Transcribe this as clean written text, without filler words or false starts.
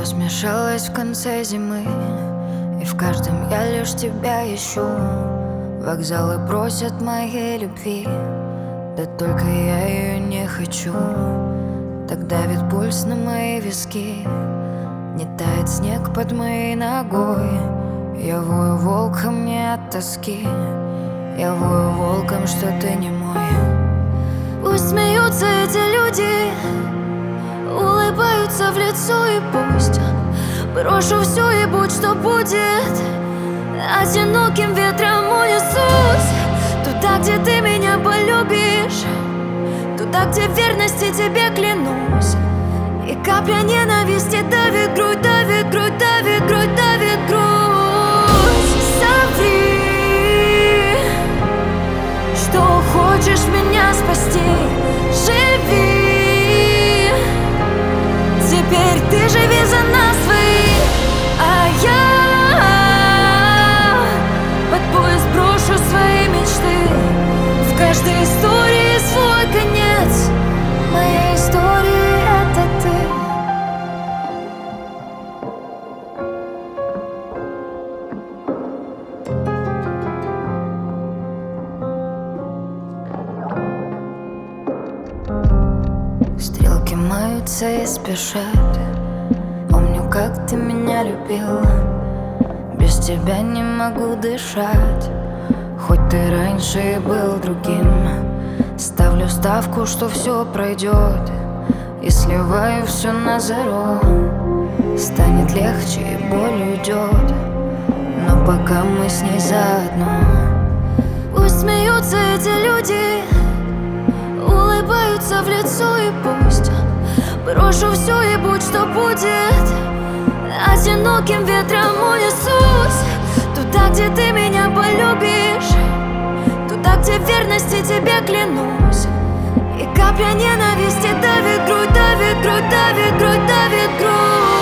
Все смешалось в конце зимы, и в каждом я лишь тебя ищу. Вокзалы просят моей любви, да только я ее не хочу. Так давит пульс на мои виски, не тает снег под моей ногой. Я вою волком не от тоски, я вою волком, что ты не мой. Пусть смеются эти люди, улыбаются в лицо, и пусть брошу все и будь что будет. Одиноким ветром унесусь туда, где ты меня полюбишь, туда, где в верности тебе клянусь. И капля ненависти давит грудь, давит грудь, давит грудь, давит грудь. Соври, что хочешь меня спасти. Живи, теперь ты живи за нас двоих, а я под поезд брошу свои мечты. В каждой истории свой конец, моя история — это ты. Стрелки маются и спешат. Помню, как ты меня любил, без тебя не могу дышать. Хоть ты раньше и был другим, ставлю ставку, что все пройдет, и сливаю все на зеро. Станет легче и боль уйдет, но пока мы с ней заодно. Пусть смеются эти люди, улыбаются в лицо, и пусть брошу все и будь что будет. Одиноким ветром унесусь туда, где ты меня полюбишь, туда, где в верности тебе клянусь. И капля ненависти давит грудь, давит грудь, давит грудь, давит грудь.